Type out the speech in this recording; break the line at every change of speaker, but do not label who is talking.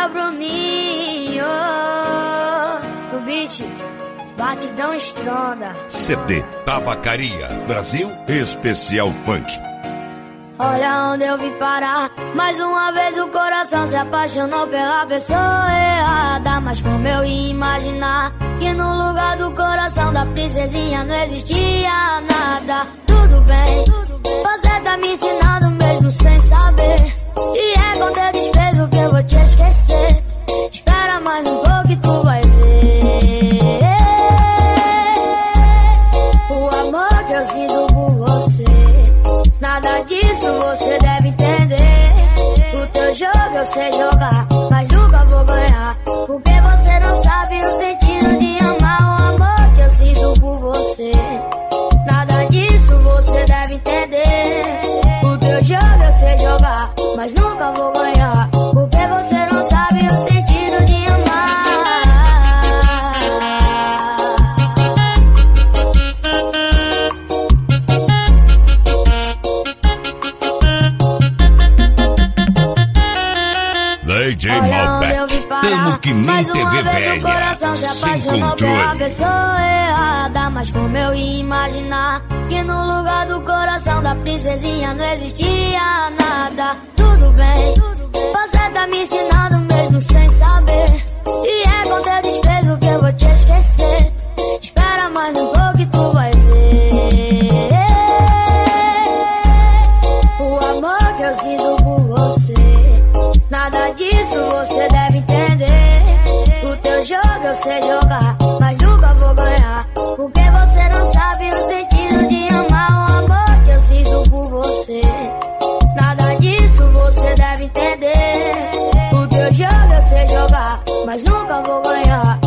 é o Bruninho. O beat, batidão estronda.
CD Tabacaria Brasil Especial Funk.
Olha onde eu vim parar. Mais uma vez o coração se apaixonou pela pessoa errada. Mas como eu ia imaginar que no lugar do coração da princesinha não existia nada. Tudo bem, você tá me ensinando mesmo sem saber. E é com teu desprezo que eu vou te esquecer. Espera mais um pouco e tu vai ver o amor que eu sinto por você. Nada disso você deve entender. O teu jogo eu sei jogar, mas nunca vou ganhar, porque você não sabe o sentido de amar. O amor que eu sinto por você. Nada disso você deve entender. O teu jogo eu sei jogar, mas nunca vou ganhar, porque você não sabe o sentido de amar.
DJ Malbec, tamo que nem TV velha, sem controle.
Pessoa errada, mas como eu ia imaginar que no lugar do coração da princesinha não existia nada. Tudo bem, você tá me ensinando mesmo sem saber. E é com teu desprezo que eu vou te esquecer. Espera mais um pouco e tu vai ver o amor que eu sinto por você. Nada disso você deve entender. O teu jogo eu sei jogar, mas nunca vou ganhar, porque você não sabe o sentido de amar. O amor que eu sinto por você. Nada disso você deve entender. O teu jogo eu sei jogar, mas nunca vou ganhar,